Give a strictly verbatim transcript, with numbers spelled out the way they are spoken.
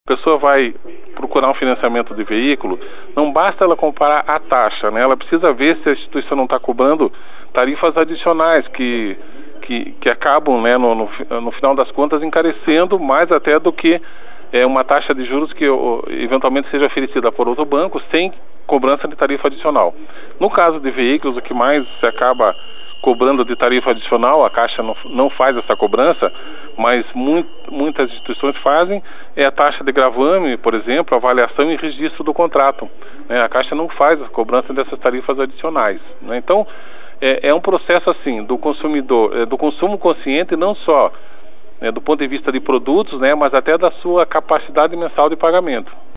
pessoa vai procurar um financiamento de veículo, não basta ela comparar a taxa, né? Ela precisa ver se a instituição não está cobrando tarifas adicionais que, que, que acabam, né, no, no, no final das contas, encarecendo mais até do que é, uma taxa de juros que ou, eventualmente seja oferecida por outro banco sem cobrança de tarifa adicional. No caso de veículos, o que mais se acaba cobrando de tarifa adicional, a Caixa não, não faz essa cobrança, mas muito, muitas instituições fazem, é a taxa de gravame, por exemplo, avaliação e registro do contrato. Né? A Caixa não faz a cobrança dessas tarifas adicionais. Né? Então, é, é um processo assim, do consumidor, é, do consumo consciente, não só, né, do ponto de vista de produtos, né, mas até da sua capacidade mensal de pagamento.